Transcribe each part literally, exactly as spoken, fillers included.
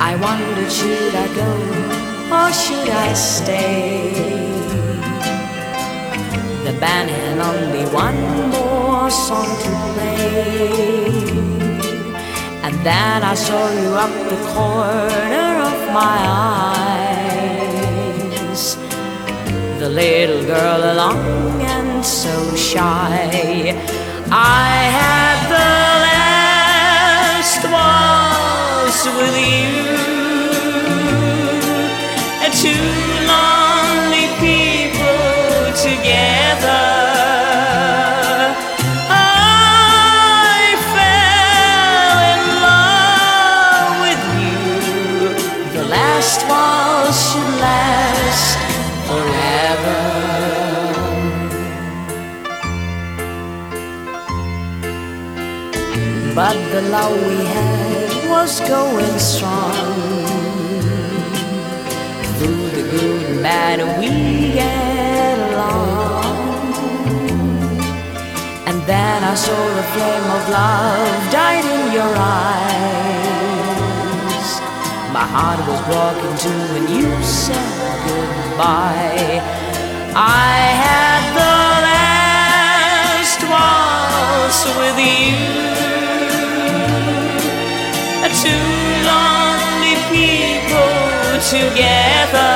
I wondered, should I go or should I stay? The band had only one more song to play, and then I saw you up the corner of my eyes. The little girl, long and so shy. I had the last waltz with you, and two lonely people together. I fell in love with you. The last waltz should last forever. But the love we had was going strong. Through the good and bad we get along. And then I saw the flame of love died in your eyes. My heart was broken too when you said goodbye. I had the last waltz with you, two lonely people together.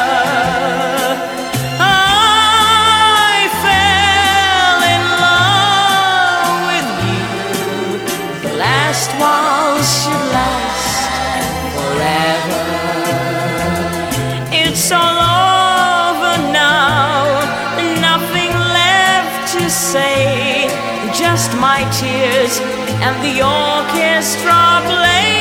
I fell in love with you. The last waltz should last forever. It's all over now, nothing left to say, just my tears and the orchestra playing.